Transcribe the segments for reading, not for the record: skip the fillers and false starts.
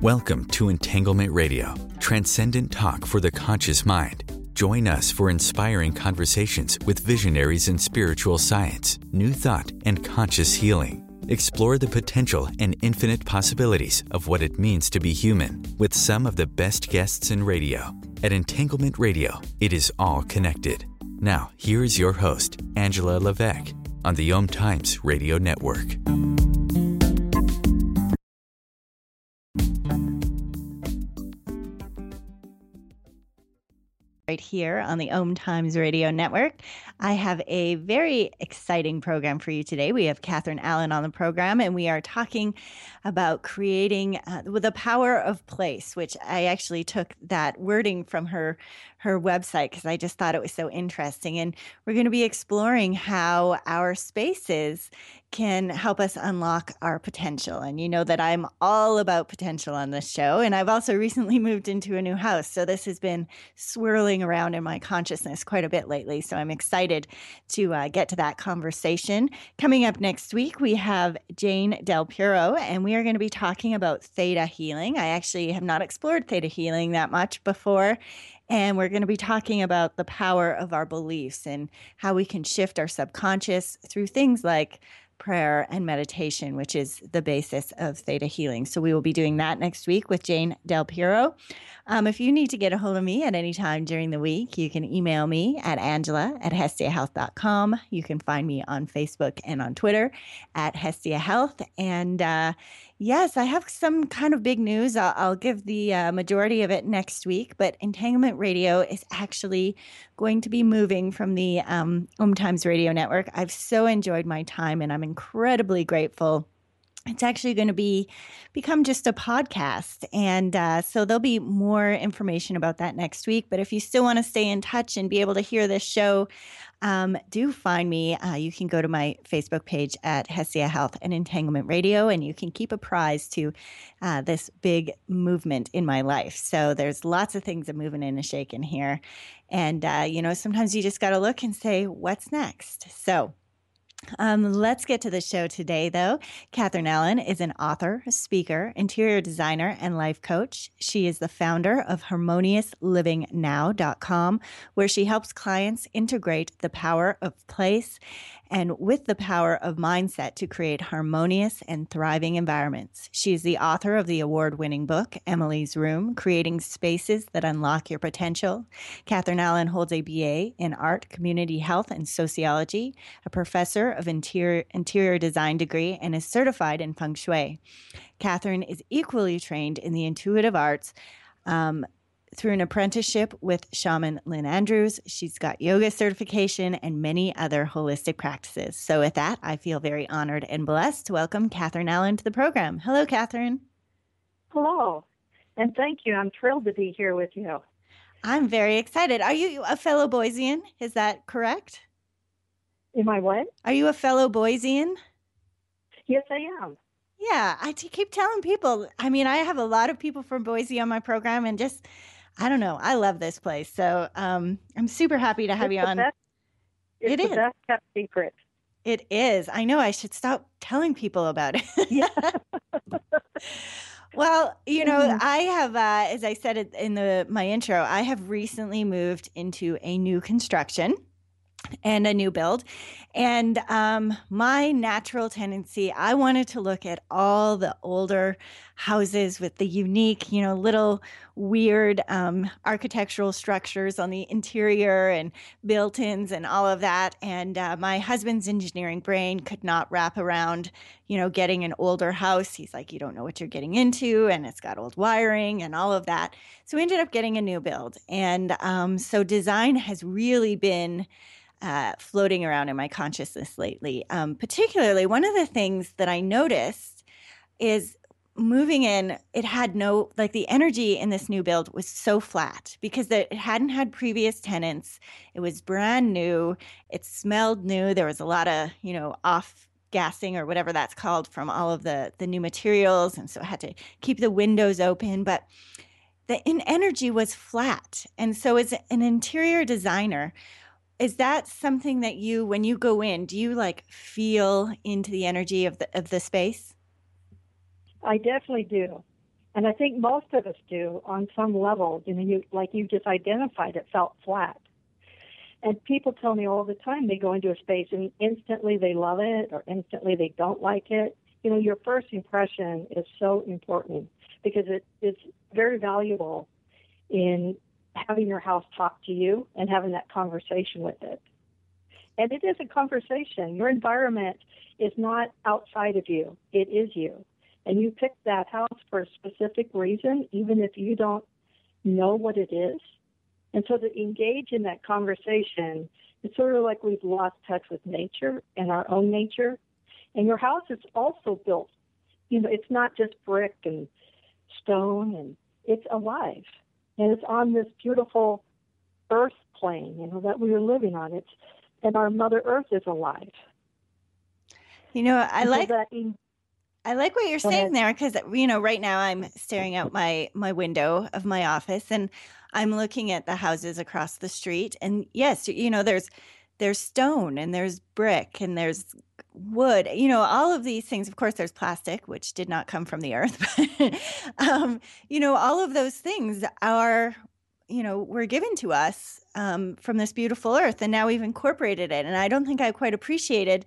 Welcome to Entanglement Radio, transcendent talk for the conscious mind. Join us for inspiring conversations with visionaries in spiritual science, new thought, and conscious healing. Explore the potential and infinite possibilities of what it means to be human with some of the best guests in radio. At Entanglement Radio, it is all connected. Now, here is your host, Angela Levesque, on the Om Times Radio Network. Right here on the Om Times Radio Network. I have a very exciting program for you today. We have Catherine Allen on the program, and we are talking about creating with the power of place, which I actually took that wording from her website because I just thought it was so interesting. And we're going to be exploring how our spaces can help us unlock our potential. And you know that I'm all about potential on this show. And I've also recently moved into a new house. So this has been swirling around in my consciousness quite a bit lately. So I'm excited to get to that conversation. Coming up next week, we have Jane Del Puro, and we are going to be talking about theta healing. I actually have not explored theta healing that much before. And we're going to be talking about the power of our beliefs and how we can shift our subconscious through things like prayer and meditation, which is the basis of theta healing. So we will be doing that next week with Jane Del Puro. If you need to get a hold of me at any time during the week, you can email me at angela@hestiahealth.com. You can find me on Facebook and on Twitter at Hestia Health. And yes, I have some kind of big news. I'll give the majority of it next week, but Entanglement Radio is actually going to be moving from the Om Times Radio Network. I've so enjoyed my time, and I'm incredibly grateful. It's actually going to become just a podcast. And so there'll be more information about that next week. But if you still want to stay in touch and be able to hear this show, do find me. You can go to my Facebook page at Hestia Health and Entanglement Radio, and you can keep apprised to this big movement in my life. So there's lots of things that moving and a shaking here. And, sometimes you just got to look and say, what's next? So let's get to the show today, though. Catherine Allen is an author, speaker, interior designer, and life coach. She is the founder of HarmoniousLivingNow.com, where she helps clients integrate the power of place and with the power of mindset to create harmonious and thriving environments. She is the author of the award-winning book, Emily's Room, Creating Spaces That Unlock Your Potential. Catherine Allen holds a BA in Art, Community Health, and Sociology, a professor of interior design degree, and is certified in Feng Shui. Catherine is equally trained in the intuitive arts through an apprenticeship with shaman Lynn Andrews. She's got yoga certification and many other holistic practices. So with that, I feel very honored and blessed to welcome Catherine Allen to the program. Hello, Catherine. Hello, and thank you. I'm thrilled to be here with you. I'm very excited. Are you a fellow Boisian? Is that correct? Am I what? Are you a fellow Boisian? Yes, I am. Yeah, I keep telling people. I mean, I have a lot of people from Boise on my program, and just, I don't know, I love this place. So I'm super happy to have you on. It's the best kept secret. It is. I know I should stop telling people about it. Yeah. Well, I have, as I said in my intro, I have recently moved into a new construction and a new build. And my natural tendency, I wanted to look at all the older houses with the unique, little weird architectural structures on the interior and built-ins and all of that. And my husband's engineering brain could not wrap around, getting an older house. He's like, you don't know what you're getting into, and it's got old wiring and all of that. So we ended up getting a new build. And so design has really been floating around in my consciousness lately. Particularly, one of the things that I noticed is moving in, it had the energy in this new build was so flat because it hadn't had previous tenants. It was brand new. It smelled new. There was a lot of, off gassing or whatever that's called from all of the new materials. And so I had to keep the windows open. But the energy was flat. And so as an interior designer, is that something that when you go in, do you feel into the energy of the space? I definitely do. And I think most of us do on some level. Like you just identified, it felt flat. And people tell me all the time they go into a space and instantly they love it or instantly they don't like it. Your first impression is so important because it's very valuable in having your house talk to you and having that conversation with it. And it is a conversation. Your environment is not outside of you. It is you. And you picked that house for a specific reason, even if you don't know what it is. And so to engage in that conversation, it's sort of like we've lost touch with nature and our own nature. And your house is also built, it's not just brick and stone, and it's alive. And it's on this beautiful earth plane, that we are living on. And our Mother Earth is alive. I like what you're saying there because, right now I'm staring out my window of my office and I'm looking at the houses across the street. And yes, there's stone and there's brick and there's wood, all of these things. Of course, there's plastic, which did not come from the earth. But, all of those things are, were given to us from this beautiful earth. And now we've incorporated it. And I don't think I quite appreciated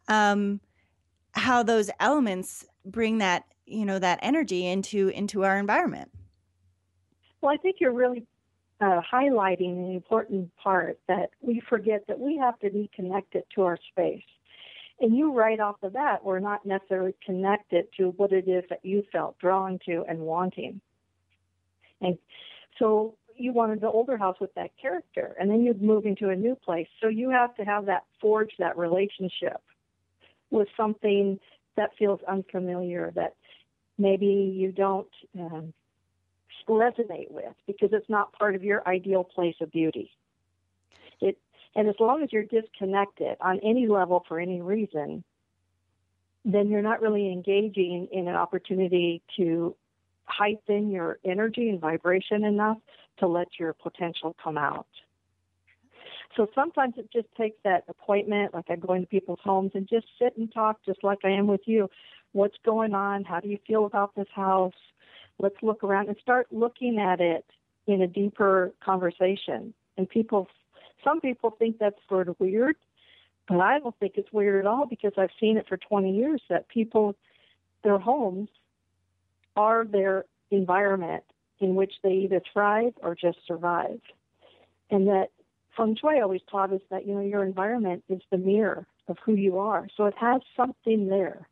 how those elements bring that, that energy into our environment. Well, I think you're really highlighting an important part that we forget that we have to be connected to our space. And you right off the bat were not necessarily connected to what it is that you felt drawn to and wanting. And so you wanted the older house with that character, and then you'd move into a new place. So you have to have that forge that relationship with something that feels unfamiliar, that maybe you don't resonate with because it's not part of your ideal place of beauty. And as long as you're disconnected on any level for any reason, then you're not really engaging in an opportunity to heighten your energy and vibration enough to let your potential come out. So sometimes it just takes that appointment, like I go into people's homes and just sit and talk just like I am with you. What's going on? How do you feel about this house? Let's look around and start looking at it in a deeper conversation. And some people think that's sort of weird, but I don't think it's weird at all because I've seen it for 20 years that people, their homes are their environment in which they either thrive or just survive. And that Feng Shui always taught us that, your environment is the mirror of who you are. So it has something there.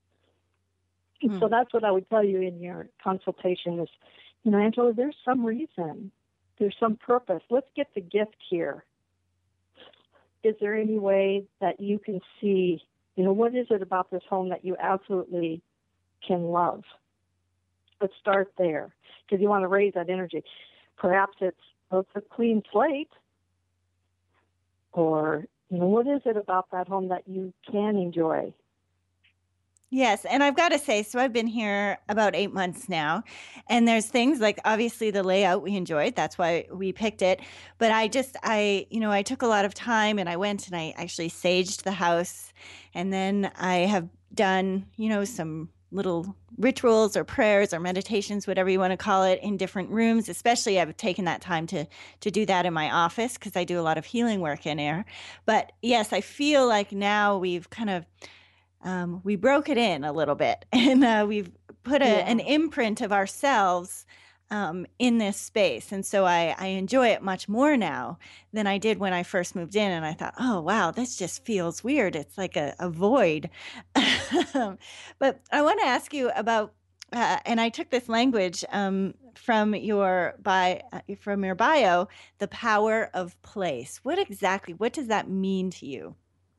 So that's what I would tell you in your consultation is, Angela, there's some reason. There's some purpose. Let's get the gift here. Is there any way that you can see, what is it about this home that you absolutely can love? Let's start there because you want to raise that energy. Perhaps it's a clean slate. Or, what is it about that home that you can enjoy? Yes. And I've got to say, so I've been here about 8 months now, and there's things like obviously the layout we enjoyed. That's why we picked it. But I took a lot of time and I went and I actually saged the house. And then I have done, some little rituals or prayers or meditations, whatever you want to call it, in different rooms. Especially I've taken that time to do that in my office because I do a lot of healing work in there. But yes, I feel like now we've kind of we broke it in a little bit and we've put an imprint of ourselves in this space. And so I enjoy it much more now than I did when I first moved in. And I thought, oh, wow, this just feels weird. It's like a void. But I want to ask you about, and I took this language from your bio, the power of place. What does that mean to you?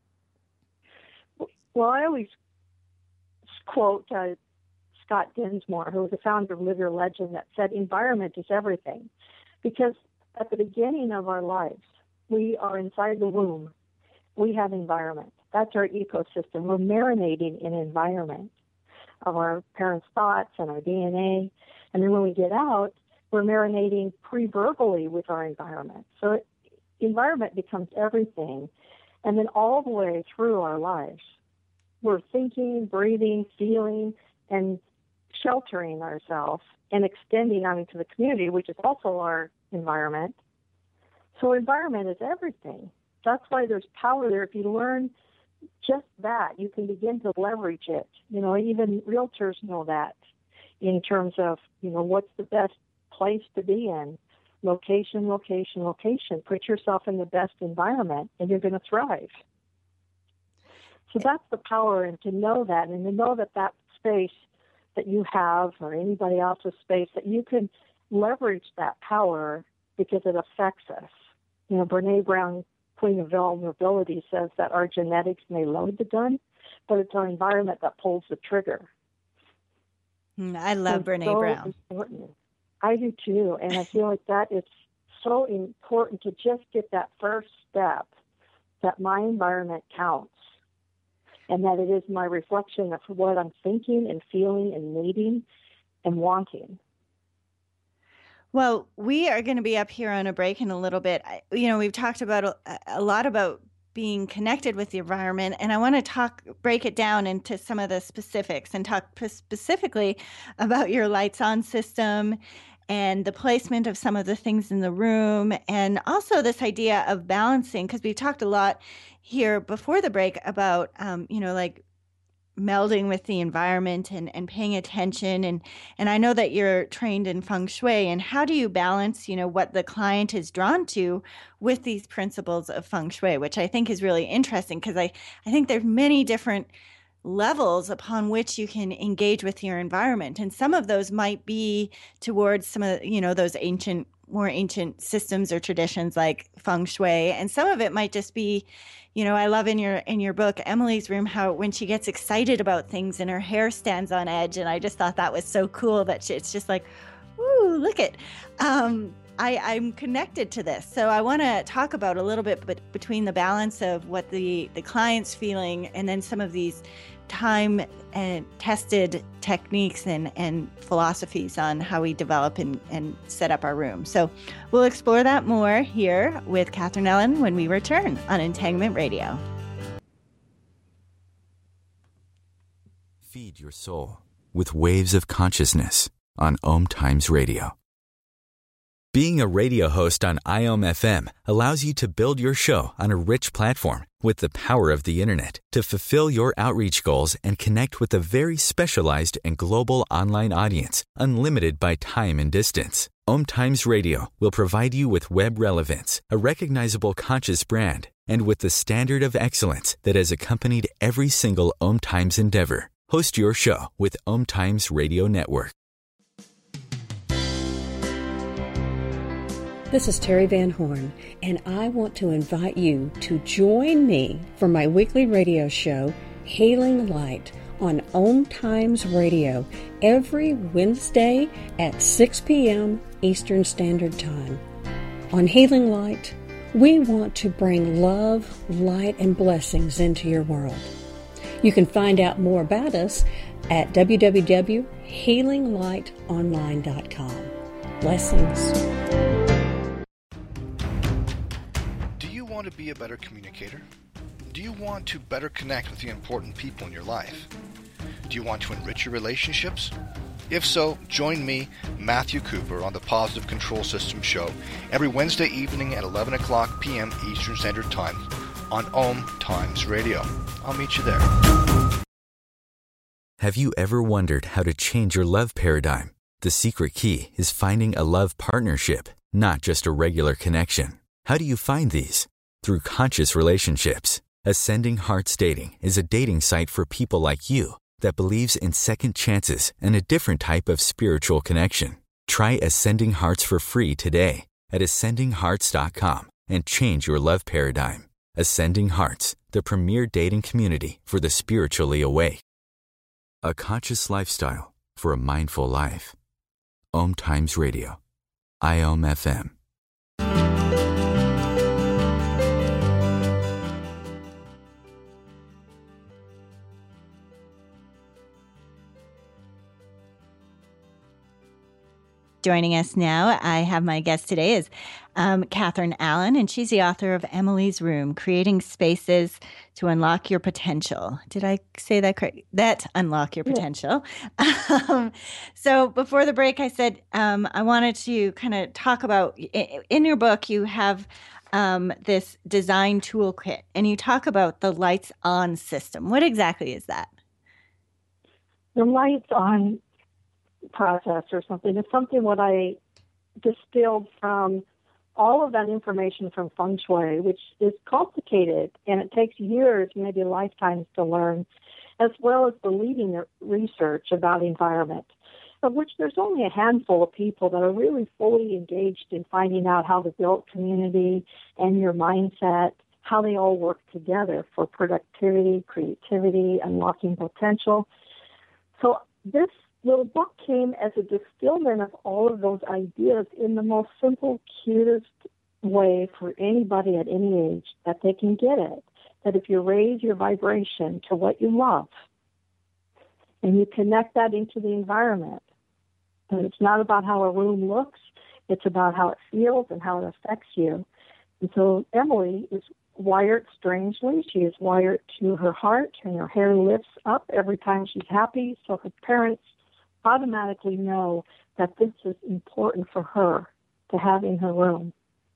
Well, I always quote Scott Dinsmore, who was the founder of Live Your Legend, that said environment is everything. Because at the beginning of our lives, we are inside the womb. We have environment. That's our ecosystem. We're marinating in environment of our parents' thoughts and our DNA. And then when we get out, we're marinating pre-verbally with our environment. So environment becomes everything. And then all the way through our lives, we're thinking, breathing, feeling, and sheltering ourselves and extending out into the community, which is also our environment. So environment is everything. That's why there's power there. If you learn just that, you can begin to leverage it. Even realtors know that in terms of, what's the best place to be in. Location, location, location. Put yourself in the best environment and you're going to thrive. So that's the power, and to know that, and to know that that space that you have, or anybody else's space, that you can leverage that power because it affects us. Brene Brown, Queen of Vulnerability, says that our genetics may load the gun, but it's our environment that pulls the trigger. I love Brene Brown. Important. I do too, and I feel like that is so important to just get that first step, that my environment counts, and that it is my reflection of what I'm thinking and feeling and needing and wanting. Well, we are going to be up here on a break in a little bit. We've talked about a lot about being connected with the environment, and I want to break it down into some of the specifics and talk specifically about your lights on system and the placement of some of the things in the room, and also this idea of balancing, because we talked a lot here before the break about, like melding with the environment and paying attention. And I know that you're trained in feng shui, and how do you balance, what the client is drawn to with these principles of feng shui, which I think is really interesting, because I think there's many different levels upon which you can engage with your environment. And some of those might be towards some of, those more ancient systems or traditions like feng shui. And some of it might just be, I love in your book, Emily's room, how when she gets excited about things and her hair stands on edge. And I just thought that was so cool that it's just like, ooh, look it. I'm connected to this. So I want to talk about a little bit between the balance of what the client's feeling and then some of these time and tested techniques and philosophies on how we develop and set up our room. So we'll explore that more here with Catherine Allen when we return on Entanglement Radio. Feed your soul with waves of consciousness on Om Times Radio. Being a radio host on IOM FM allows you to build your show on a rich platform with the power of the internet to fulfill your outreach goals and connect with a very specialized and global online audience, unlimited by time and distance. Om Times Radio will provide you with web relevance, a recognizable conscious brand, and with the standard of excellence that has accompanied every single Om Times endeavor. Host your show with Om Times Radio Network. This is Terry Van Horn, and I want to invite you to join me for my weekly radio show, Hailing Light, on Om Times Radio, every Wednesday at 6 p.m. Eastern Standard Time. On Hailing Light, we want to bring love, light, and blessings into your world. You can find out more about us at www.healinglightonline.com. Blessings. Want to be a better communicator? Do you want to better connect with the important people in your life? Do you want to enrich your relationships? If so, join me, Matthew Cooper, on the Positive Control System Show every Wednesday evening at 11 o'clock p.m. Eastern Standard Time on Om Times Radio. I'll meet you there. Have you ever wondered how to change your love paradigm? The secret key is finding a love partnership, not just a regular connection. How do you find these? Through conscious relationships. Ascending Hearts Dating is a dating site for people like you that believes in second chances and a different type of spiritual connection. Try Ascending Hearts for free today at ascendinghearts.com and change your love paradigm. Ascending Hearts, the premier dating community for the spiritually awake. A conscious lifestyle for a mindful life. Om Times Radio. IOM FM. Joining us now, I have my guest today is Catherine Allen, and she's the author of Emily's Room, Creating Spaces to Unlock Your Potential. Did I say that correct? That unlock your potential. So before the break, I said I wanted to kind of talk about, in your book, you have this design toolkit, and you talk about the lights on system. What exactly is that? The lights on process or something is something what I distilled from all of that information from Feng Shui, which is complicated and it takes years, maybe lifetimes to learn, as well as the leading research about environment, of which there's only a handful of people that are really fully engaged in finding out how to build community and your mindset, how they all work together for productivity, creativity, unlocking potential. So this little book came as a distillment of all of those ideas in the most simple, cutest way for anybody at any age that they can get it. That if you raise your vibration to what you love and you connect that into the environment, and it's not about how a room looks, it's about how it feels and how it affects you. And so Emily is wired strangely. She is wired to her heart, and her hair lifts up every time she's happy. So her parents automatically know that this is important for her to have in her room.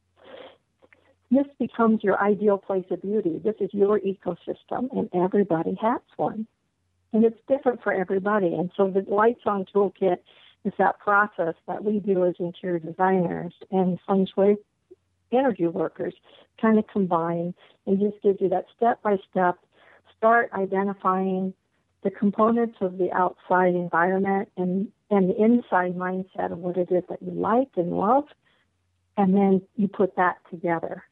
This becomes your ideal place of beauty. This is your ecosystem, and everybody has one. And it's different for everybody. And so the Lights On Toolkit is that process that we do as interior designers and Feng Shui energy workers kind of combine and just gives you that step-by-step, start identifying the components of the outside environment and the inside mindset of what it is that you like and love, and then you put that together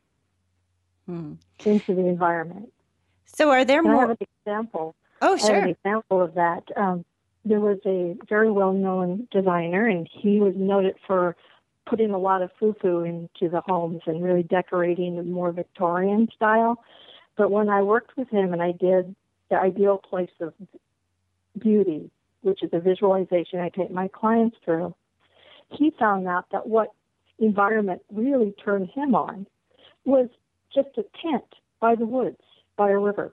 into the environment. So are there more? I have an example. Oh, sure. I have an example of that. There was a very well-known designer, and he was noted for putting a lot of foo-foo into the homes and really decorating the more Victorian style. But when I worked with him and I did the ideal place of beauty, which is a visualization I take my clients through, he found out that what environment really turned him on was just a tent by the woods, by a river.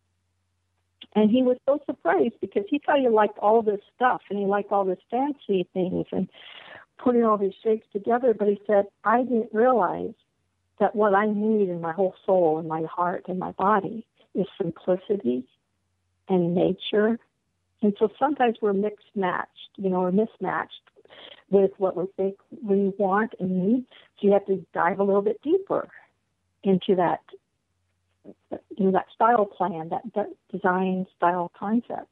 And he was so surprised because he thought he liked all this stuff and he liked all this fancy things and putting all these shapes together. But he said, I didn't realize that what I need in my whole soul and my heart and my body is simplicity and nature. And so sometimes we're mixed-matched, or mismatched with what we think we want and need. So you have to dive a little bit deeper into that, that style plan, that design style concept.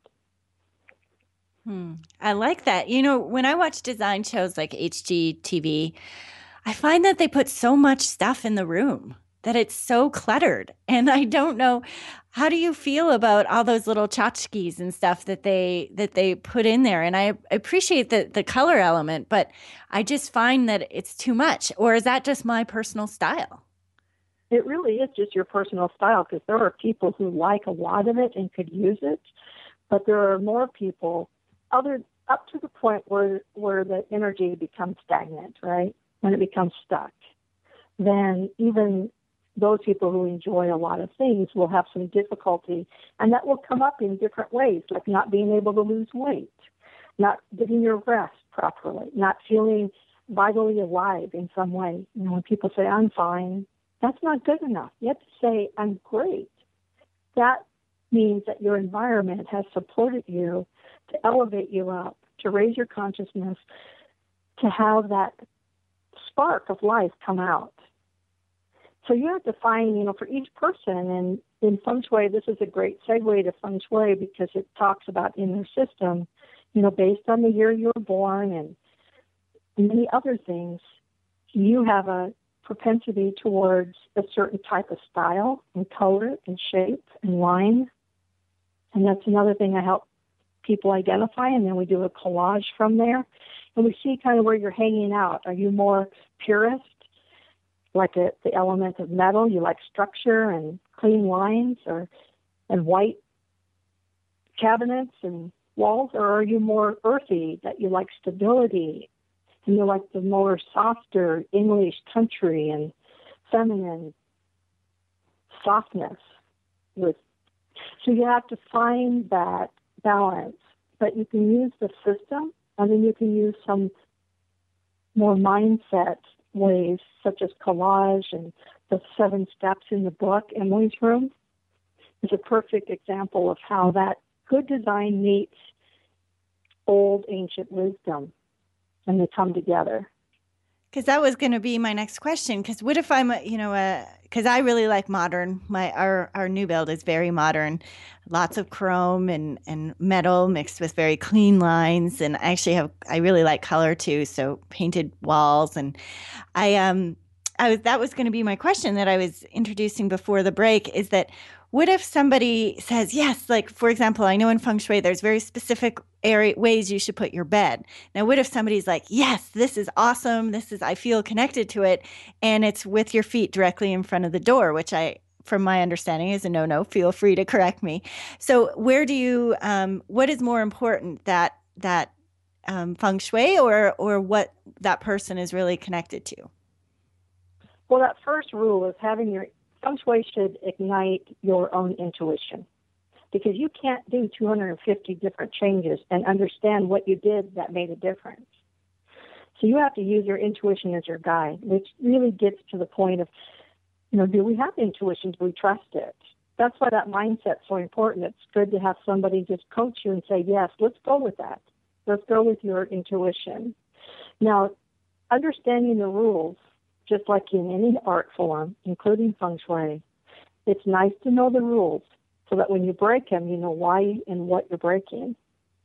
I like that. When I watch design shows like HGTV, I find that they put so much stuff in the room that it's so cluttered. And I don't know, how do you feel about all those little tchotchkes and stuff that they put in there? And I appreciate the color element, but I just find that it's too much. Or is that just my personal style? It really is just your personal style, because there are people who like a lot of it and could use it, but there are more people up to the point where the energy becomes stagnant, right? When it becomes stuck, then even those people who enjoy a lot of things will have some difficulty, and that will come up in different ways, like not being able to lose weight, not getting your rest properly, not feeling vitally alive in some way. When people say, I'm fine, that's not good enough. You have to say, I'm great. That means that your environment has supported you to elevate you up, to raise your consciousness, to have that spark of life come out. So you have to find, for each person, and in Feng Shui, this is a great segue to Feng Shui because it talks about inner system, based on the year you were born and many other things, you have a propensity towards a certain type of style and color and shape and line. And that's another thing I help people identify, and then we do a collage from there. And we see kind of where you're hanging out. Are you more purist, like the element of metal? You like structure and clean lines and white cabinets and walls? Or are you more earthy, that you like stability and you like the more softer English country and feminine softness. So you have to find that balance, but you can use the system, and then you can use some more mindset ways, such as collage and the 7 steps in the book. Emily's Room is a perfect example of how that good design meets old ancient wisdom, and they come together. Because that was going to be my next question. Because what if I'm, because I really like modern. Our new build is very modern, lots of chrome and metal mixed with very clean lines. And I really like color too. So painted walls, and that was going to be my question that I was introducing before the break. Is that what if somebody says yes? Like, for example, I know in feng shui there's very specific ways you should put your bed. Now, what if somebody's like, yes, this is awesome. I feel connected to it. And it's with your feet directly in front of the door, which from my understanding is a no-no. Feel free to correct me. So where do you, what is more important, that feng shui or what that person is really connected to? Well, that first rule is feng shui should ignite your own intuition, because you can't do 250 different changes and understand what you did that made a difference. So you have to use your intuition as your guide, which really gets to the point of, do we have intuition? Do we trust it? That's why that mindset's so important. It's good to have somebody just coach you and say, yes, let's go with that. Let's go with your intuition. Now, understanding the rules, just like in any art form, including feng shui, it's nice to know the rules so that when you break them, you know why and what you're breaking.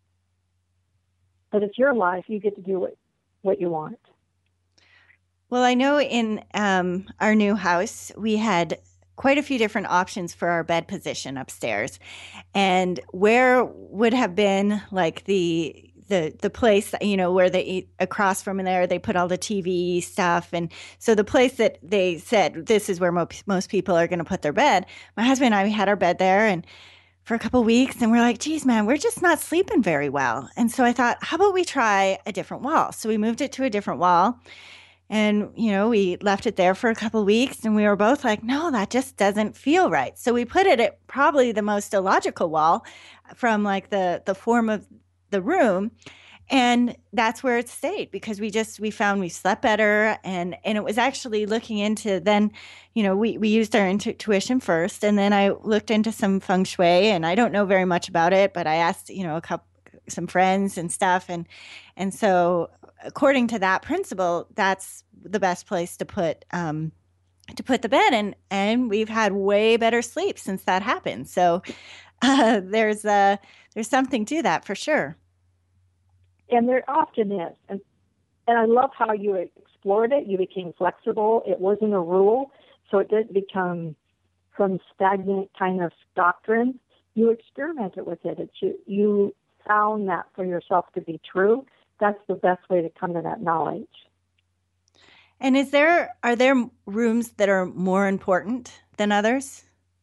But it's your life. You get to do what you want. Well, I know in our new house, we had quite a few different options for our bed position upstairs. And where would have been like the place, where they eat across from there, they put all the TV stuff. And so the place that they said, this is where most people are going to put their bed. My husband and I, we had our bed there and for a couple of weeks, and we're like, geez, man, we're just not sleeping very well. And so I thought, how about we try a different wall? So we moved it to a different wall. And, we left it there for a couple of weeks, and we were both like, no, that just doesn't feel right. So we put it at probably the most illogical wall from like the form of the room. And that's where it stayed, because we found we slept better. And it was actually looking into then, we used our intuition first. And then I looked into some feng shui, and I don't know very much about it, but I asked, some friends and stuff. And so according to that principle, that's the best place to put the bed. And we've had way better sleep since that happened. So there's something to that for sure. And there often is. And I love how you explored it. You became flexible. It wasn't a rule, so it didn't become some stagnant kind of doctrine. You experimented with it. You found that for yourself to be true. That's the best way to come to that knowledge. And are there rooms that are more important than others?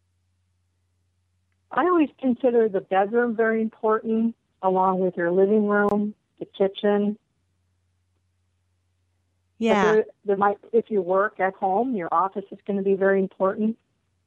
I always consider the bedroom very important, along with your living room, the kitchen. Yeah. There might, if you work at home, your office is going to be very important.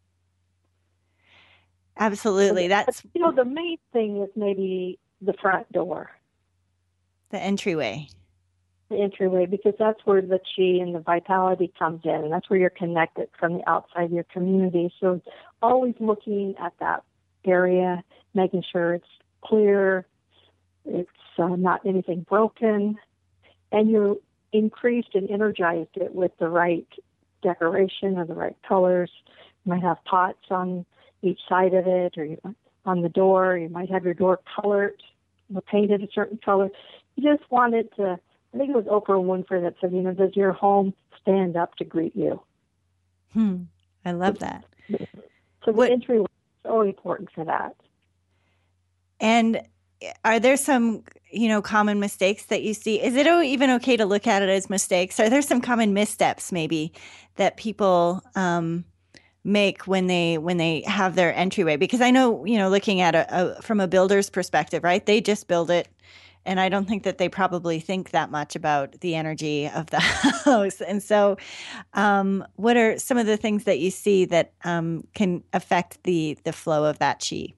Absolutely. That's the main thing is maybe the front door. The entryway. The entryway, because that's where the chi and the vitality comes in, and that's where you're connected from the outside of your community. So always looking at that area, making sure it's clear, it's not anything broken, and you increased and energized it with the right decoration or the right colors. You might have pots on each side of it, or on the door. You might have your door colored, painted a certain color. You just wanted to, I think it was Oprah Winfrey that said, does your home stand up to greet you? I love that. So the entry was so important for that. And are there some, common mistakes that you see? Is it even okay to look at it as mistakes? Are there some common missteps maybe that people make when they have their entryway? Because I know, looking at from a builder's perspective, right? They just build it and I don't think that they probably think that much about the energy of the house. And so what are some of the things that you see that can affect the flow of that chi?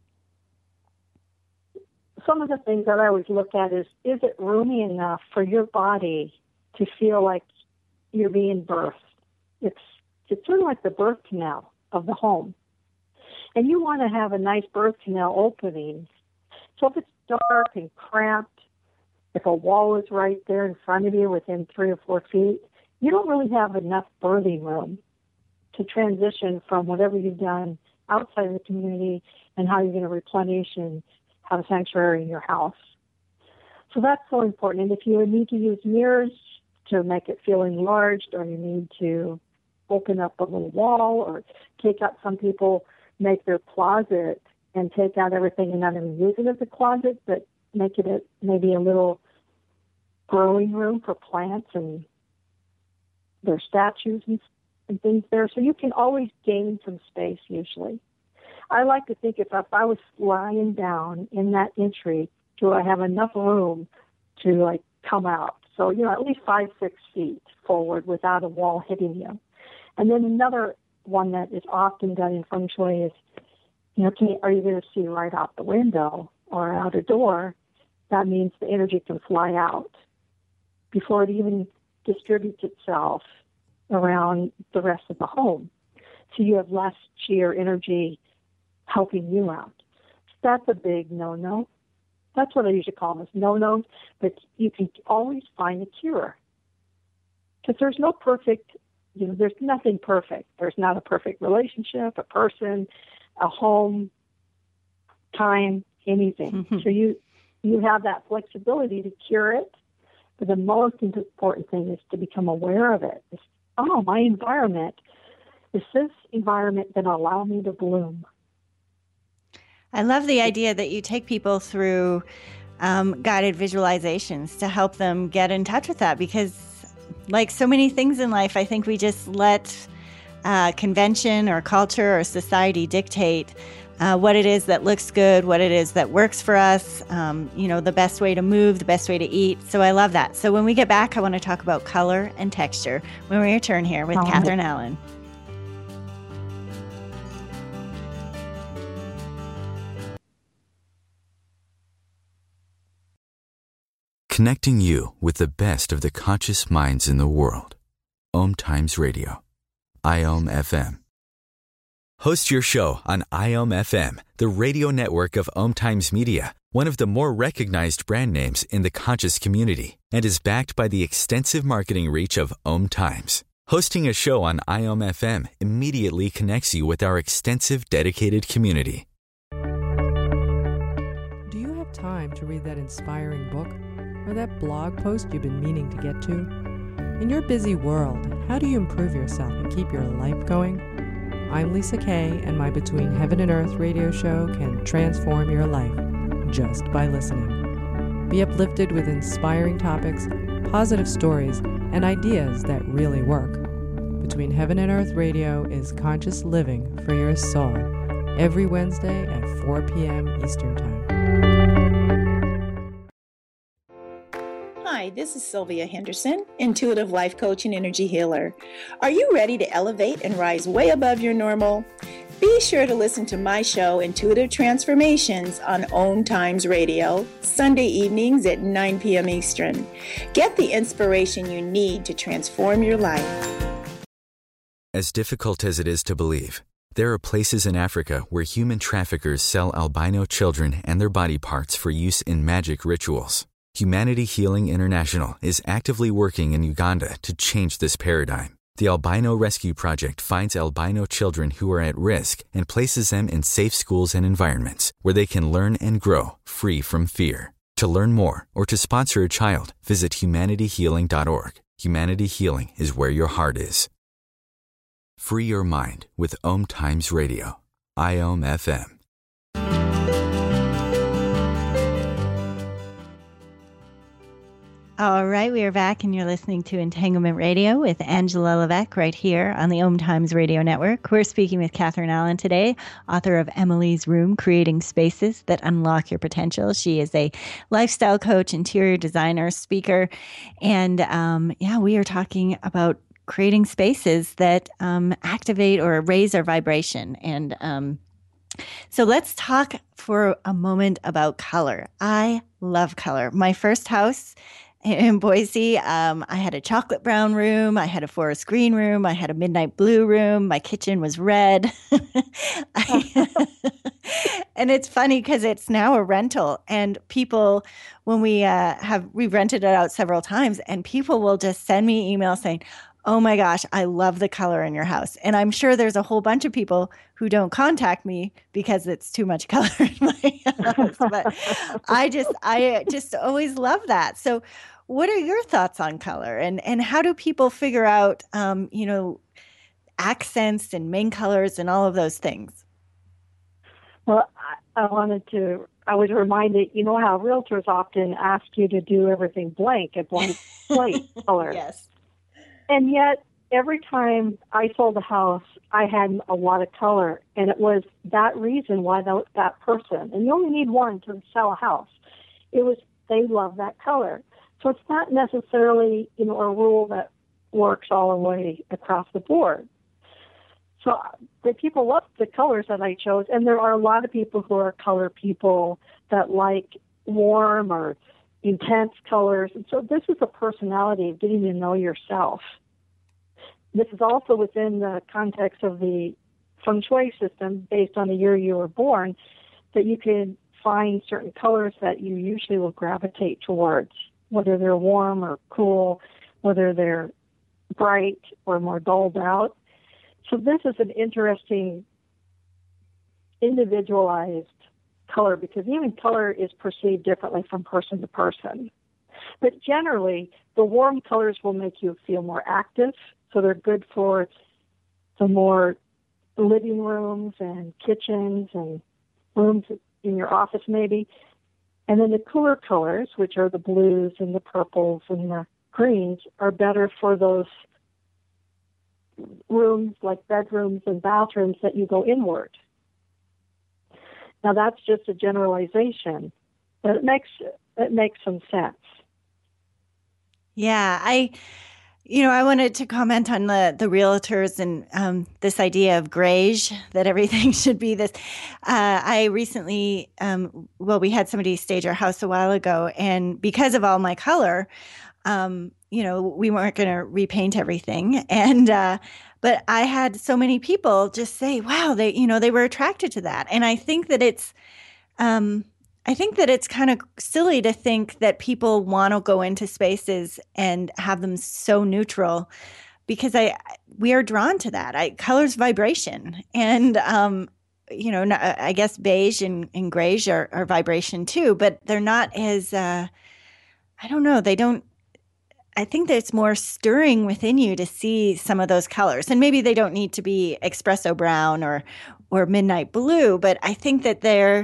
Some of the things that I always look at is it roomy enough for your body to feel like you're being birthed? It's sort of like the birth canal of the home. And you want to have a nice birth canal opening. So if it's dark and cramped, if a wall is right there in front of you within 3 or 4 feet, you don't really have enough birthing room to transition from whatever you've done outside of the community and how you're going to replenish and have a sanctuary in your house. So that's so important. And if you need to use mirrors to make it feel enlarged, or you need to open up a little wall or take out, some people make their closet and take out everything and not even use it as a closet, but make it maybe a little growing room for plants and their statues and things there. So you can always gain some space usually. I like to think if I was lying down in that entry, do I have enough room to come out? So, at least 5-6 feet forward without a wall hitting you. And then another one that is often done in feng shui is, are you going to see right out the window or out a door? That means the energy can fly out before it even distributes itself around the rest of the home. So you have less chi or energy helping you out. So that's a big no-no. That's what I usually call them, no-nos, but you can always find a cure. Because there's no perfect, there's nothing perfect. There's not a perfect relationship, a person, a home, time, anything. Mm-hmm. So you have that flexibility to cure it, but the most important thing is to become aware of it. It's, my environment, is this environment going to allow me to bloom? I love the idea that you take people through guided visualizations to help them get in touch with that, because like so many things in life, I think we just let convention or culture or society dictate what it is that looks good, what it is that works for us, the best way to move, the best way to eat. So I love that. So when we get back, I want to talk about color and texture when we return here with Catherine Allen. Connecting you with the best of the conscious minds in the world. Om Times Radio. IOM FM. Host your show on IOM FM, the radio network of Om Times Media, one of the more recognized brand names in the conscious community, and is backed by the extensive marketing reach of Om Times. Hosting a show on IOM FM immediately connects you with our extensive dedicated community. Do you have time to read that inspiring book? Or that blog post you've been meaning to get to? In your busy world, how do you improve yourself and keep your life going? I'm Lisa Kay, and my Between Heaven and Earth radio show can transform your life just by listening. Be uplifted with inspiring topics, positive stories, and ideas that really work. Between Heaven and Earth radio is conscious living for your soul, every Wednesday at 4 p.m. Eastern Time. Hi, this is Sylvia Henderson, intuitive life coach and energy healer. Are you ready to elevate and rise way above your normal? Be sure to listen to my show, Intuitive Transformations, on Om Times Radio, Sunday evenings at 9 p.m. Eastern. Get the inspiration you need to transform your life. As difficult as it is to believe, there are places in Africa where human traffickers sell albino children and their body parts for use in magic rituals. Humanity Healing International is actively working in Uganda to change this paradigm. The Albino Rescue Project finds albino children who are at risk and places them in safe schools and environments where they can learn and grow free from fear. To learn more or to sponsor a child, visit humanityhealing.org. Humanity Healing is where your heart is. Free your mind with Om Times Radio. IOM FM. All right, we are back, and you're listening to Entanglement Radio with Angela Levesque right here on the Om Times Radio Network. We're speaking with Catherine Allen today, author of Emily's Room, Creating Spaces That Unlock Your Potential. She is a lifestyle coach, interior designer, speaker, and we are talking about creating spaces that activate or raise our vibration. And so let's talk for a moment about color. I love color. My first house in Boise, I had a chocolate brown room, I had a forest green room, I had a midnight blue room, my kitchen was red. And it's funny because it's now a rental, and people, when we've rented it out several times, and people will just send me emails saying, "Oh my gosh, I love the color in your house." And I'm sure there's a whole bunch of people who don't contact me because it's too much color in my house. But I just always love that. So what are your thoughts on color, and how do people figure out, accents and main colors and all of those things? Well, I was reminded, you know how realtors often ask you to do everything blank, a blank slate color. Yes. And yet, every time I sold a house, I had a lot of color, and it was that reason why that person, and you only need one to sell a house, it was they love that color. So it's not necessarily, a rule that works all the way across the board. So the people love the colors that I chose, and there are a lot of people who are color people that like warm or intense colors. And so this is a personality of getting to know yourself. This is also within the context of the feng shui system based on the year you were born, that you can find certain colors that you usually will gravitate towards, whether they're warm or cool, whether they're bright or more dulled out. So this is an interesting individualized color, because even color is perceived differently from person to person. But generally, the warm colors will make you feel more active, so they're good for the more living rooms and kitchens and rooms in your office maybe. And then the cooler colors, which are the blues and the purples and the greens, are better for those rooms like bedrooms and bathrooms that you go inward. Now that's just a generalization, but it makes some sense. Yeah, I wanted to comment on the realtors and this idea of grayish, that everything should be this. I recently, we had somebody stage our house a while ago, and because of all my color, we weren't going to repaint everything. And but I had so many people just say, "Wow, they were attracted to that." And I think that it's kind of silly to think that people want to go into spaces and have them so neutral, because we are drawn to that. Color's vibration, and I guess beige and grayish are vibration too, but they're not as I don't know. They don't. I think that it's more stirring within you to see some of those colors, and maybe they don't need to be espresso brown or midnight blue, but I think that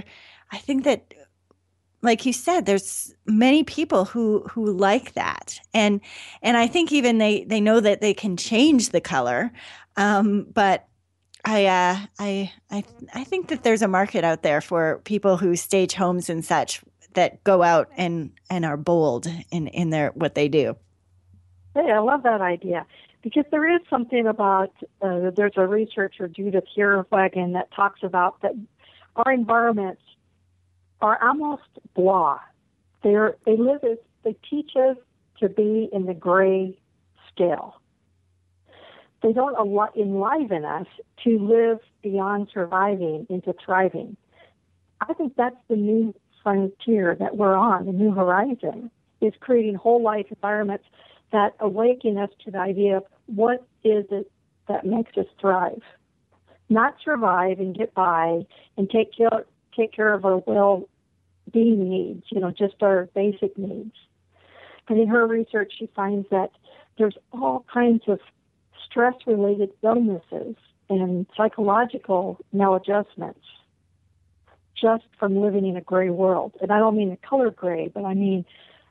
like you said, there's many people who like that, and I think even they know that they can change the color, but I think that there's a market out there for people who stage homes and such that go out and are bold in their what they do. Hey, I love that idea, because there is something about, there's a researcher, Judith Hierwagen, that talks about that our environments are almost blah. They teach us to be in the gray scale. They don't enliven us to live beyond surviving into thriving. I think that's the new frontier that we're on, the new horizon, is creating whole life environments that awaken us to the idea of what is it that makes us thrive. Not survive and get by and take care of our well-being needs, just our basic needs. And in her research, she finds that there's all kinds of stress-related illnesses and psychological maladjustments just from living in a gray world. And I don't mean the color gray, but I mean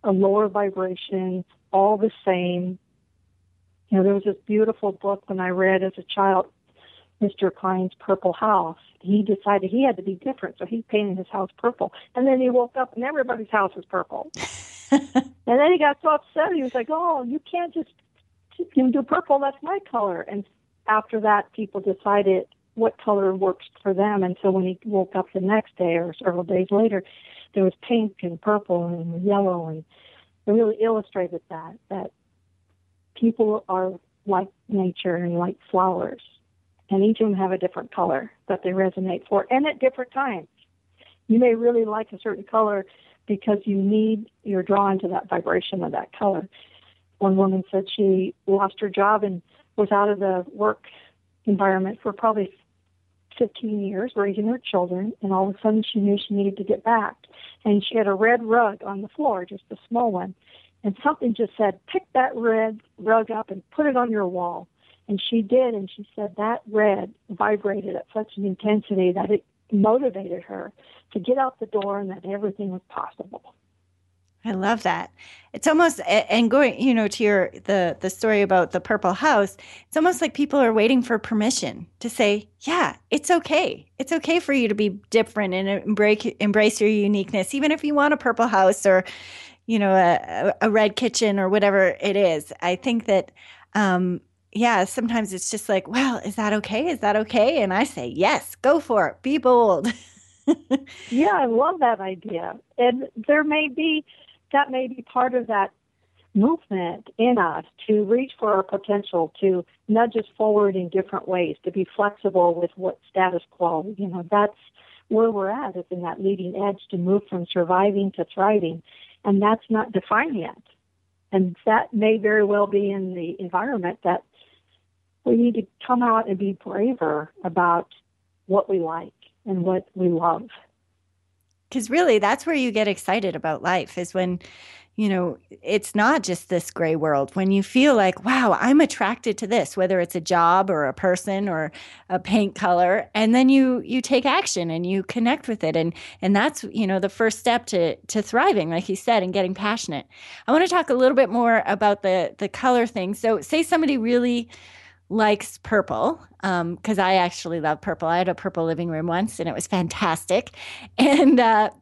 a lower vibration, all the same. You know, there was this beautiful book when I read as a child, Mr. Klein's Purple House. He decided he had to be different, so he painted his house purple. And then he woke up and everybody's house was purple. And then he got so upset. He was like, oh, you can't just do purple. That's my color. And after that, people decided what color works for them. And so when he woke up the next day or several days later, there was pink and purple and yellow. And it really illustrated that people are like nature and like flowers. And each of them have a different color that they resonate for, and at different times. You may really like a certain color because you're drawn to that vibration of that color. One woman said she lost her job and was out of the work environment for probably 15 years, raising her children, and all of a sudden she knew she needed to get back. And she had a red rug on the floor, just a small one, and something just said, pick that red rug up and put it on your wall. And she did, and she said that red vibrated at such an intensity that it motivated her to get out the door and that everything was possible. I love that. It's almost, and going, to the story about the purple house, it's almost like people are waiting for permission to say, yeah, it's okay. It's okay for you to be different and embrace your uniqueness, even if you want a purple house or, a red kitchen or whatever it is. I think that, sometimes it's just like, well, is that okay? Is that okay? And I say, yes, go for it. Be bold. Yeah, I love that idea. And that may be part of that movement in us to reach for our potential, to nudge us forward in different ways, to be flexible with what status quo. That's where we're at, is in that leading edge to move from surviving to thriving. And that's not defined yet. And that may very well be in the environment that we need to come out and be braver about what we like and what we love. Because really, that's where you get excited about life, is when, it's not just this gray world. When you feel like, wow, I'm attracted to this, whether it's a job or a person or a paint color, and then you take action and you connect with it. And that's, the first step to thriving, like you said, and getting passionate. I want to talk a little bit more about the color thing. So say somebody really likes purple, because I actually love purple. I had a purple living room once, and it was fantastic. And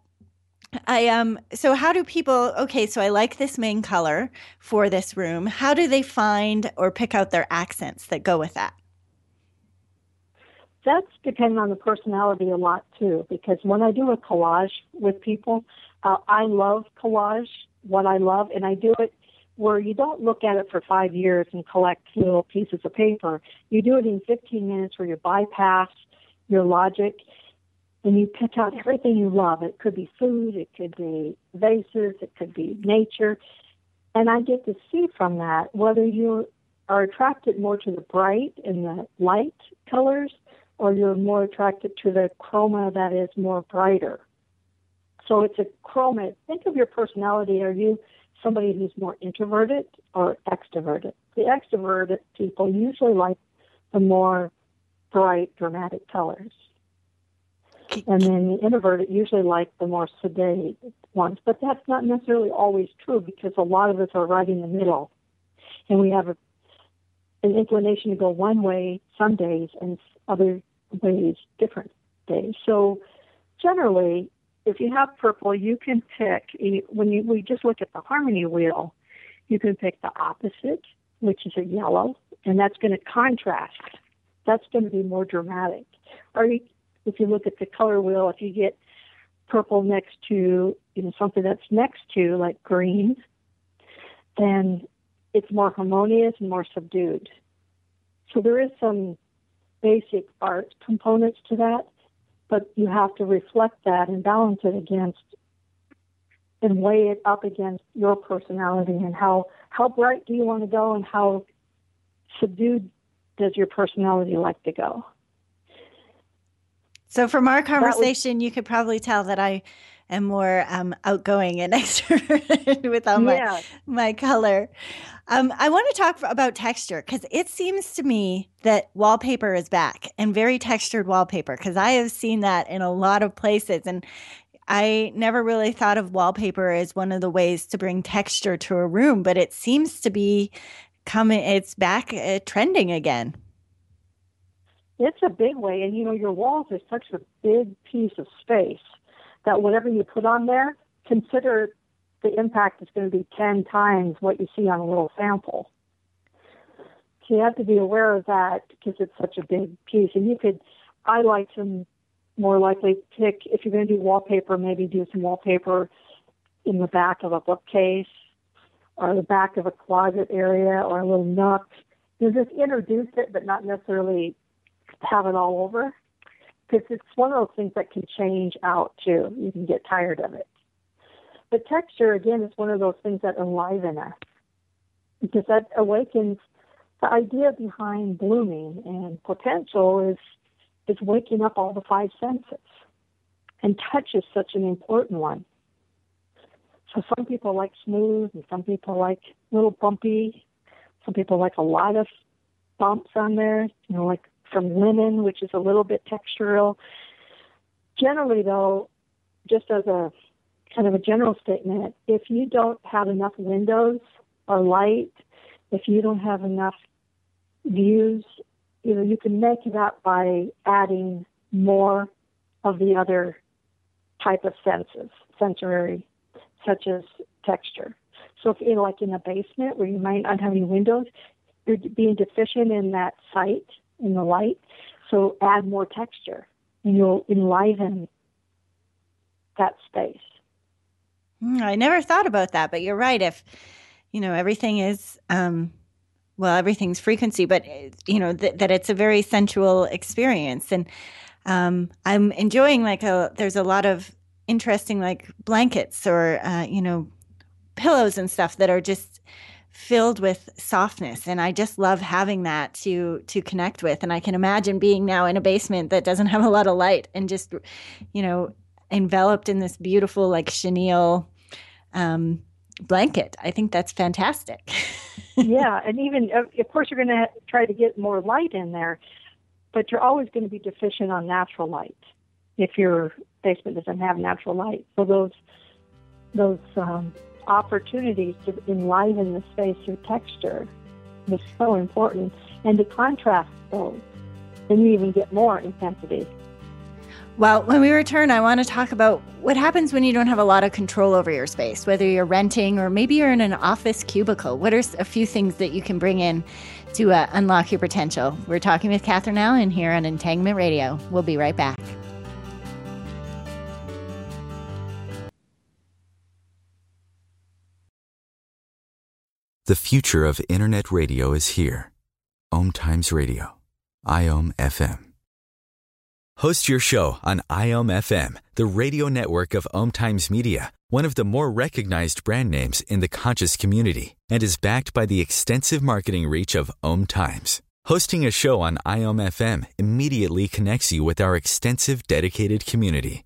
so how do people, so I like this main color for this room. How do they find or pick out their accents that go with that? That's depending on the personality a lot, too, because when I do a collage with people, I love collage, what I love, and I do it where you don't look at it for 5 years and collect little pieces of paper. You do it in 15 minutes where you bypass your logic and you pick out everything you love. It could be food, it could be vases, it could be nature. And I get to see from that whether you are attracted more to the bright and the light colors, or you're more attracted to the chroma that is more brighter. So it's a chroma. Think of your personality. Are you somebody who's more introverted or extroverted? The extroverted people usually like the more bright, dramatic colors. And then the introverted usually like the more sedate ones. But that's not necessarily always true, because a lot of us are right in the middle. And we have an inclination to go one way some days and other ways different days. So generally, if you have purple, you can pick, we just look at the harmony wheel, you can pick the opposite, which is a yellow, and that's going to contrast. That's going to be more dramatic. Or if you look at the color wheel, if you get purple next to something that's next to, like green, then it's more harmonious and more subdued. So there is some basic art components to that, but you have to reflect that and balance it against and weigh it up against your personality and how bright do you want to go and how subdued does your personality like to go. So from our conversation, you could probably tell that I am more outgoing and extroverted with all my color. I want to talk about texture, because it seems to me that wallpaper is back, and very textured wallpaper, because I have seen that in a lot of places. And I never really thought of wallpaper as one of the ways to bring texture to a room, but it seems to be it's back trending again. It's a big way, and your walls are such a big piece of space that whatever you put on there, consider the impact is going to be 10 times what you see on a little sample. So you have to be aware of that because it's such a big piece. And I like to more likely pick, if you're going to do wallpaper, maybe do some wallpaper in the back of a bookcase or the back of a closet area or a little nook. Just introduce it, but not necessarily have it all over. Because it's one of those things that can change out too. You can get tired of it. But texture, again, is one of those things that enliven us. Because that awakens the idea behind blooming and potential is waking up all the 5 senses. And touch is such an important one. So some people like smooth, and some people like a little bumpy. Some people like a lot of bumps on there, like from linen, which is a little bit textural. Generally, though, just as a kind of a general statement, if you don't have enough windows or light, if you don't have enough views, you can make it up by adding more of the other type of sensory, such as texture. So if you're like in a basement where you might not have any windows, you're being deficient in that sight, in the light, so add more texture and you'll enliven that space. I never thought about that, but you're right. If, everything is, everything's frequency, but, that it's a very sensual experience. And I'm enjoying there's a lot of interesting blankets or, pillows and stuff that are just filled with softness. And I just love having that to connect with. And I can imagine being now in a basement that doesn't have a lot of light and just, enveloped in this beautiful chenille blanket. I think that's fantastic. Yeah, and even, of course, you're going to try to get more light in there, but you're always going to be deficient on natural light if your basement doesn't have natural light. So those opportunities to enliven the space through texture is so important, and to contrast those, then you even get more intensity. Well, when we return, I want to talk about what happens when you don't have a lot of control over your space, whether you're renting or maybe you're in an office cubicle. What are a few things that you can bring in to unlock your potential? We're talking with Catherine Allen here on Entanglement Radio. We'll be right back. The future of Internet radio is here. Om Times Radio. IOM FM. Host your show on IOM FM, the radio network of Om Times Media, one of the more recognized brand names in the conscious community, and is backed by the extensive marketing reach of Om Times. Hosting a show on IOM FM immediately connects you with our extensive dedicated community.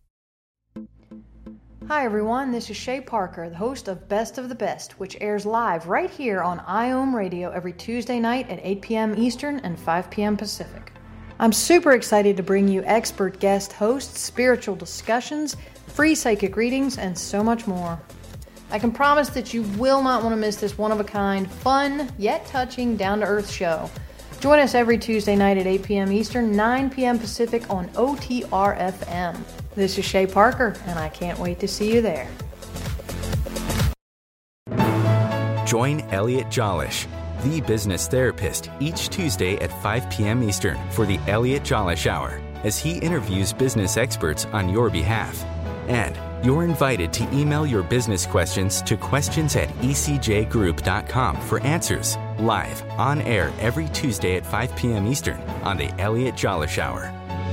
Hi everyone, this is Shay Parker, the host of Best of the Best, which airs live right here on IOM Radio every Tuesday night at 8 p.m. Eastern and 5 p.m. Pacific. I'm super excited to bring you expert guest hosts, spiritual discussions, free psychic readings, and so much more. I can promise that you will not want to miss this one-of-a-kind, fun, yet touching, down-to-earth show. Join us every Tuesday night at 8 p.m. Eastern, 9 p.m. Pacific on OTR-FM. This is Shay Parker, and I can't wait to see you there. Join Elliot Jolish, the business therapist, each Tuesday at 5 p.m. Eastern for the Elliot Jolish Hour, as he interviews business experts on your behalf. And you're invited to email your business questions to questions@ecjgroup.com for answers, live, on air every Tuesday at 5 p.m. Eastern on the Elliot Jolish Hour.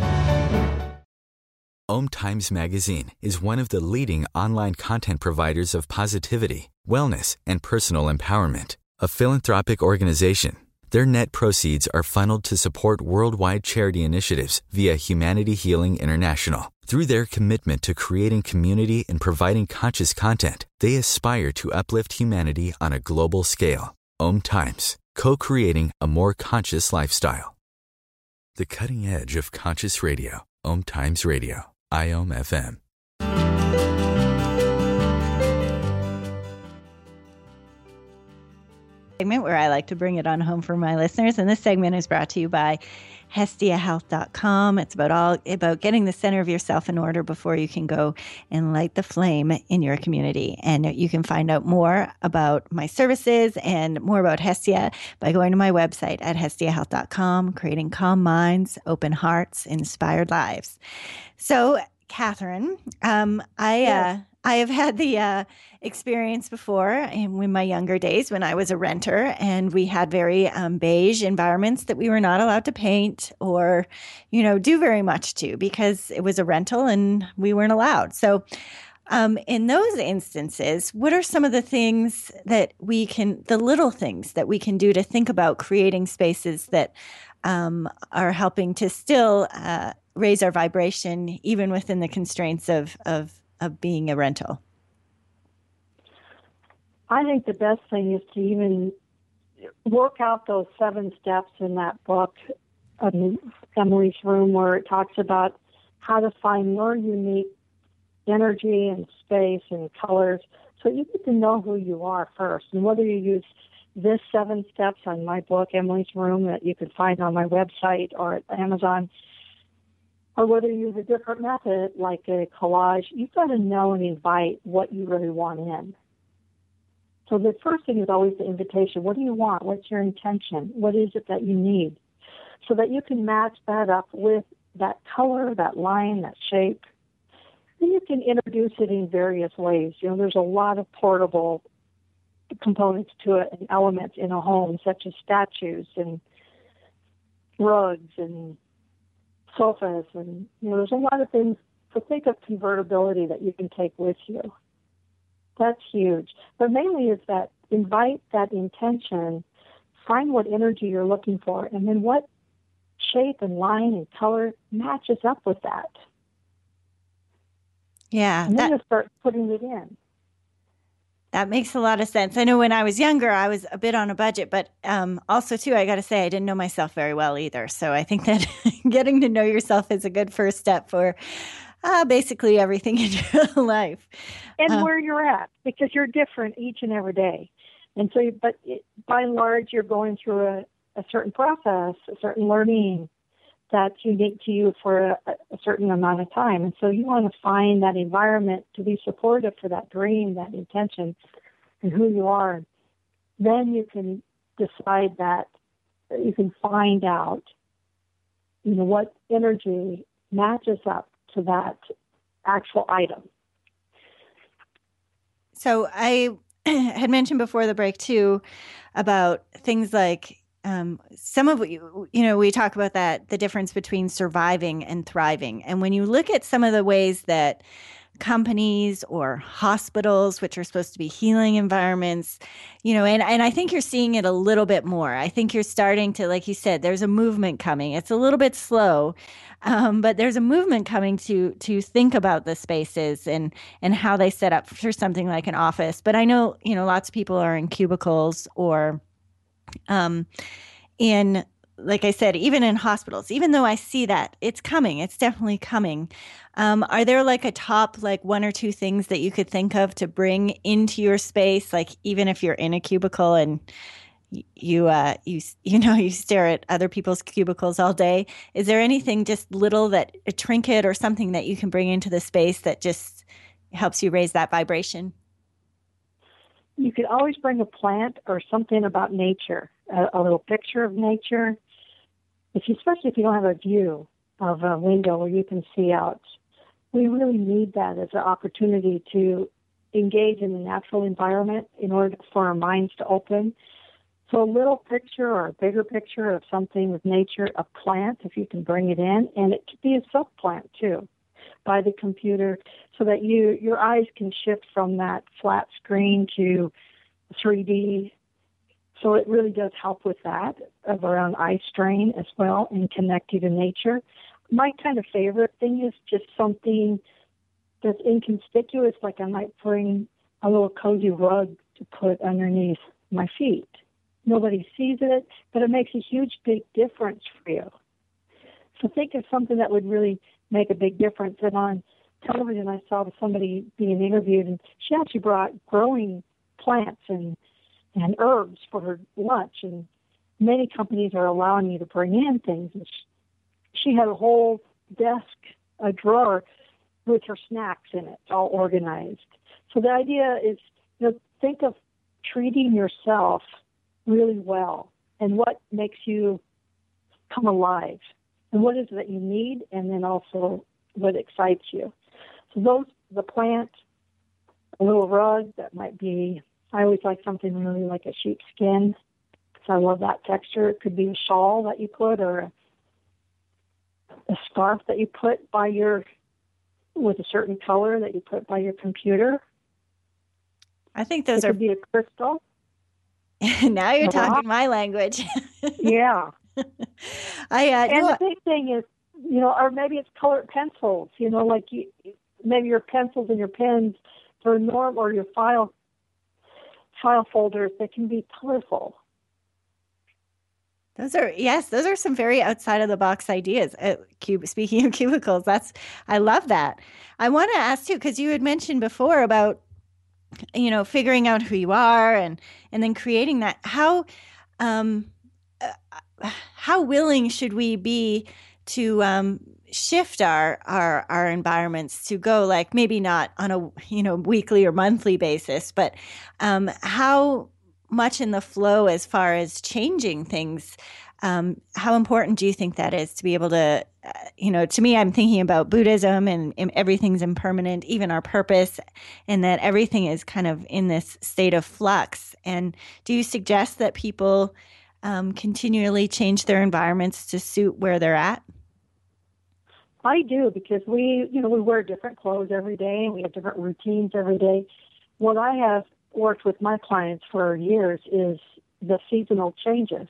Om Times Magazine is one of the leading online content providers of positivity, wellness, and personal empowerment. A philanthropic organization, their net proceeds are funneled to support worldwide charity initiatives via Humanity Healing International. Through their commitment to creating community and providing conscious content, they aspire to uplift humanity on a global scale. Om Times, co-creating a more conscious lifestyle. The cutting edge of conscious radio. Om Times Radio. IOM FM. Segment where I like to bring it on home for my listeners. And this segment is brought to you by HestiaHealth.com. It's about getting the center of yourself in order before you can go and light the flame in your community. And you can find out more about my services and more about Hestia by going to my website at HestiaHealth.com, creating calm minds, open hearts, inspired lives. So, Catherine, I have had the experience before in my younger days when I was a renter, and we had very beige environments that we were not allowed to paint or, do very much to because it was a rental and we weren't allowed. So in those instances, what are some of the things that the little things that we can do to think about creating spaces that are helping to still raise our vibration even within the constraints of being a rental? I think the best thing is to even work out those 7 steps in that book, Emily's Room, where it talks about how to find your unique energy and space and colors so you get to know who you are first. And whether you use this 7 steps on my book, Emily's Room, that you can find on my website or at Amazon, or whether you use a different method like a collage, you've got to know and invite what you really want in. So the first thing is always the invitation. What do you want? What's your intention? What is it that you need? So that you can match that up with that color, that line, that shape. Then you can introduce it in various ways. There's a lot of portable components to it and elements in a home, such as statues and rugs and sofas, and there's a lot of things. So think of convertibility that you can take with you. That's huge. But mainly is that invite that intention, find what energy you're looking for, and then what shape and line and color matches up with that. Yeah. And then you start putting it in. That makes a lot of sense. I know when I was younger, I was a bit on a budget, but also, too, I got to say, I didn't know myself very well either. So I think that getting to know yourself is a good first step for basically everything in your life. And where you're at, because you're different each and every day. And so, by and large, you're going through a certain process, a certain learning that's unique to you for a certain amount of time. And so you want to find that environment to be supportive for that dream, that intention, and who you are. Then you can decide that you can find out, what energy matches up to that actual item. So I had mentioned before the break, too, about things like some of we talk about the difference between surviving and thriving. And when you look at some of the ways that companies or hospitals, which are supposed to be healing environments, and I think you're seeing it a little bit more. I think you're starting to, like you said, there's a movement coming. It's a little bit slow, but there's a movement coming to think about the spaces and how they set up for something like an office. But I know, lots of people are in cubicles or like I said, even in hospitals, even though I see that it's coming, it's definitely coming. Are there like a top, 1 or 2 things that you could think of to bring into your space? Like even if you're in a cubicle and you stare at other people's cubicles all day, is there anything just little a trinket or something that you can bring into the space that just helps you raise that vibration? You could always bring a plant or something about nature, a little picture of nature. Especially if you don't have a view of a window where you can see out. We really need that as an opportunity to engage in the natural environment in order for our minds to open. So a little picture or a bigger picture of something with nature, a plant, if you can bring it in, and it could be a silk plant too, by the computer, so that your eyes can shift from that flat screen to 3D. So it really does help with that, of around eye strain as well, and connect you to nature. My kind of favorite thing is just something that's inconspicuous, like I might bring a little cozy rug to put underneath my feet. Nobody sees it, but it makes a huge, big difference for you. So think of something that would really make a big difference. And on television, I saw somebody being interviewed, and she actually brought growing plants and and herbs for her lunch. And many companies are allowing you to bring in things. And she had a whole desk, a drawer with her snacks in it, all organized. So the idea is, think of treating yourself really well and what makes you come alive and what is it that you need, and then also what excites you. So the plant, a little rug that might be, I always like something really like a sheepskin, because I love that texture. It could be a shawl that you put, or a scarf that you put with a certain color that you put by your computer. I think those it could be a crystal. Now you're talking my language. Yeah. And the big thing is, or maybe it's colored pencils, like maybe your pencils and your pens for norm, or your file folders that can be colorful. Those are some very outside of the box ideas. Speaking of cubicles, I love that. I want to ask too, because you had mentioned before about, figuring out who you are and then creating that. How willing should we be to shift our environments to go, like, maybe not on a weekly or monthly basis, but how much in the flow as far as changing things? How important do you think that is to be able to, to me, I'm thinking about Buddhism and everything's impermanent, even our purpose, and that everything is kind of in this state of flux. And do you suggest that people continually change their environments to suit where they're at? I do, because we wear different clothes every day, and we have different routines every day. What I have worked with my clients for years is the seasonal changes.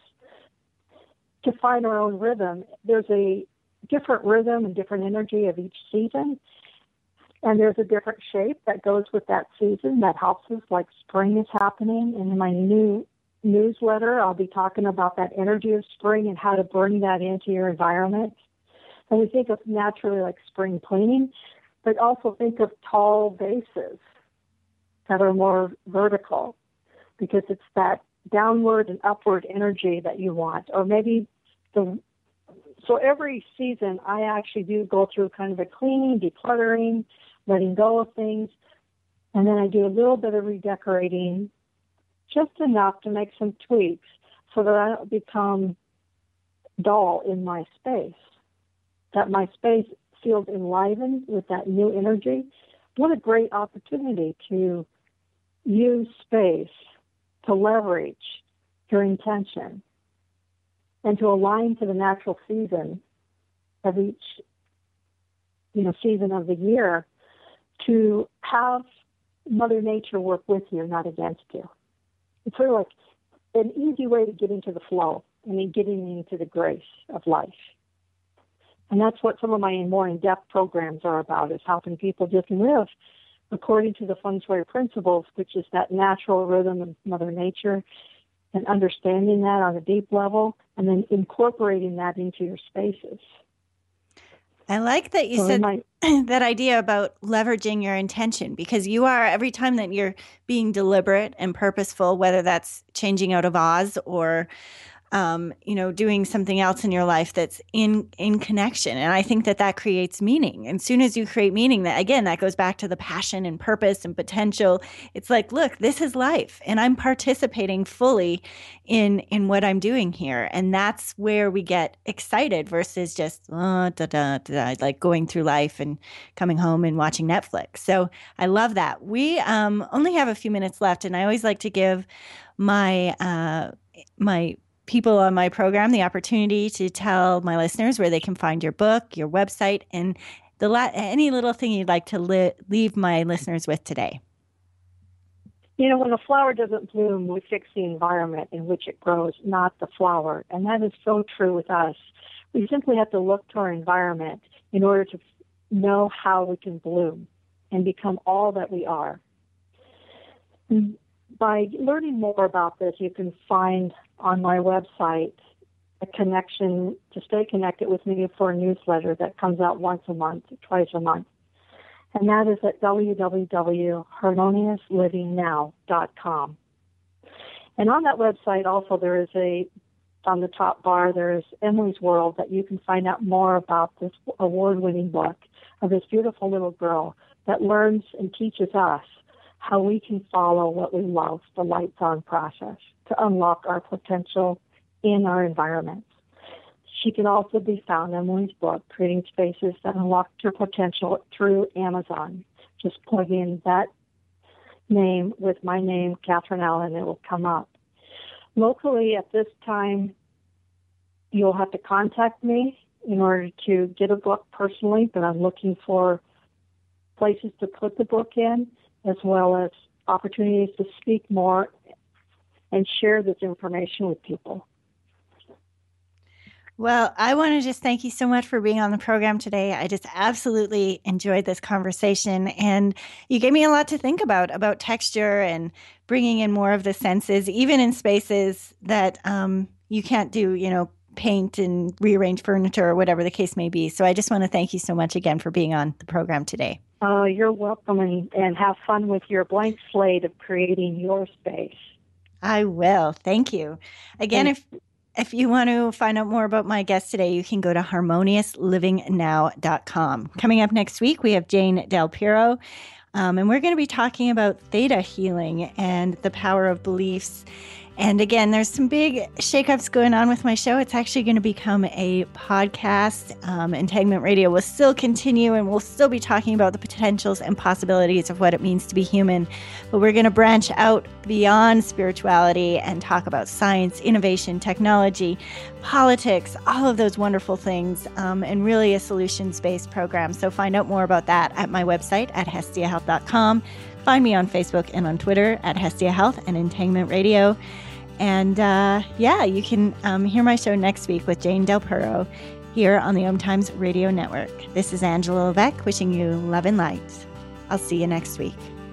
To find our own rhythm, there's a different rhythm and different energy of each season, and there's a different shape that goes with that season that helps us, like spring is happening. And in my new newsletter, I'll be talking about that energy of spring and how to bring that into your environment. And we think of naturally like spring cleaning, but also think of tall vases that are more vertical, because it's that downward and upward energy that you want. Or maybe so every season I actually do go through kind of a cleaning, decluttering, letting go of things, and then I do a little bit of redecorating, just enough to make some tweaks so that I don't become dull in my space, that my space feels enlivened with that new energy. What a great opportunity to use space to leverage your intention and to align to the natural season of each, season of the year, to have Mother Nature work with you, not against you. It's sort of like an easy way to get into the flow and then getting into the grace of life. And that's what some of my more in-depth programs are about, is helping people just live according to the Feng Shui principles, which is that natural rhythm of Mother Nature, and understanding that on a deep level, and then incorporating that into your spaces. I like that you said that idea about leveraging your intention, because you are, every time that you're being deliberate and purposeful, whether that's changing out of Oz or doing something else in your life that's in connection. And I think that creates meaning. And as soon as you create meaning, that goes back to the passion and purpose and potential. It's like, look, this is life, and I'm participating fully in what I'm doing here. And that's where we get excited versus just like going through life and coming home and watching Netflix. So I love that. We only have a few minutes left, and I always like to give my people on my program the opportunity to tell my listeners where they can find your book, your website, and any little thing you'd like to leave my listeners with today. When a flower doesn't bloom, we fix the environment in which it grows, not the flower. And that is so true with us. We simply have to look to our environment in order to know how we can bloom and become all that we are. By learning more about this, you can find on my website a connection to stay connected with me for a newsletter that comes out once a month, twice a month. And that is at www.harmoniouslivingnow.com. And on that website also there is on the top bar, there is Emily's World, that you can find out more about this award-winning book of this beautiful little girl that learns and teaches us how we can follow what we love, the lights on process, to unlock our potential in our environments. She can also be found, Emily's book, Creating Spaces That Unlock Your Potential, through Amazon. Just plug in that name with my name, Catherine Allen, and it will come up. Locally, at this time, you'll have to contact me in order to get a book personally, but I'm looking for places to put the book in, as well as opportunities to speak more and share this information with people. Well, I want to just thank you so much for being on the program today. I just absolutely enjoyed this conversation, and you gave me a lot to think about texture and bringing in more of the senses, even in spaces that you can't do, paint and rearrange furniture or whatever the case may be. So I just want to thank you so much again for being on the program today. Oh, you're welcome, and have fun with your blank slate of creating your space. I will. Thank you. Again, if you want to find out more about my guest today, you can go to harmoniouslivingnow.com. Coming up next week, we have Jane Del Puro, and we're going to be talking about theta healing and the power of beliefs. And again, there's some big shakeups going on with my show. It's actually going to become a podcast. Integument Radio will still continue, and we'll still be talking about the potentials and possibilities of what it means to be human. But we're going to branch out beyond spirituality and talk about science, innovation, technology, politics, all of those wonderful things, and really a solutions-based program. So find out more about that at my website at hestiahealth.com. Find me on Facebook and on Twitter at Hestia Health and Integument Radio. And you can hear my show next week with Jane Del Puro here on the Om Times Radio Network. This is Angela Levesque wishing you love and light. I'll see you next week.